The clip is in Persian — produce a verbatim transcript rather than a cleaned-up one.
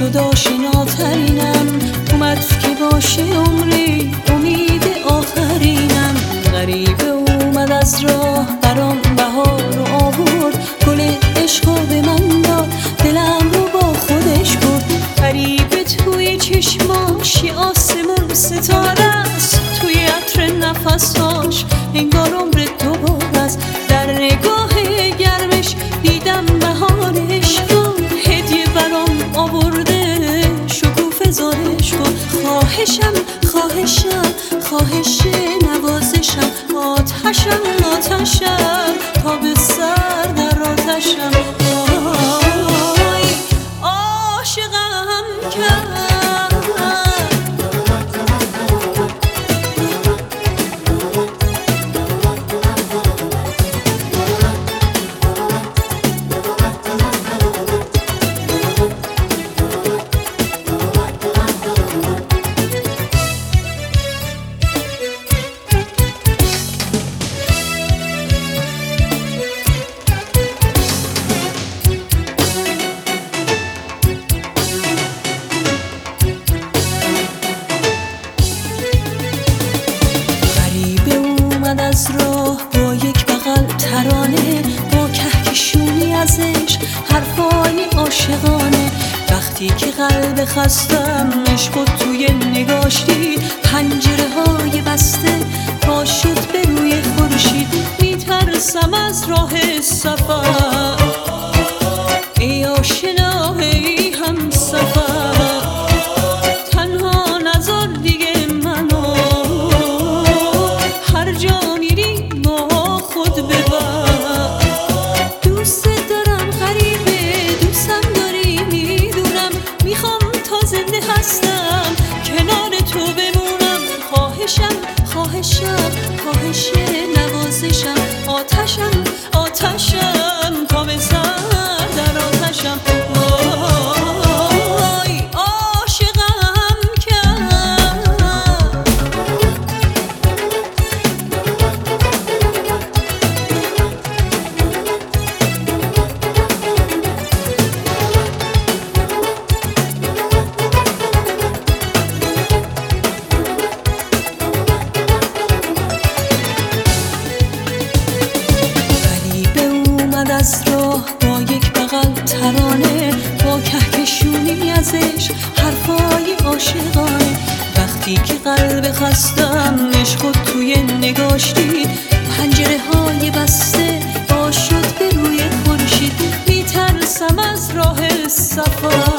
شد آشناترینم، اومد که باشه عمری امید آخرینم. غریبه اومد از راه برام بهار رو آورد، گل عشقو به من داد دلم رو با خودش برد. غریبه توی چشماش یه آسمون ستاره است، توی عطر نفساش انگار عمر دوباره است. در نگاه گرمش دیدم بهار عشقو، هدیه برام آورده شکوفه زارش کن. خواهشم خواهشم خواهش نوازشم، آتشم آتشم تا به سر در آتشم. آی عاشقم کرد. از راه با یک بغل ترانه، با کهکشونی ازش حرفای عاشقانه. وقتی که قلب خستم عشق توی نگاش دید، پنجره های بسته پا شد به روی خورشید. میترسم از راه سفر ای آشنا ای همسفر، تنها نذار دیگه منو، هر جا میری با خود ببر. دوست دارم غریبه دوستم داری میدونم، میخوام تا زنده هستم کنار تو بمونم. خواهشم خواهشم خواهش نوازشم، آتشم آتشم تا به سر در آتشم. وای عاشقم کرد. از راه با یک بغل ترانه، با کهکشونی ازش حرفای عاشقانه. وقتی که قلب خستم عشق توی نگاش دید، پنجره های بسته با شد به روی خورشید. میترسم از راه سفر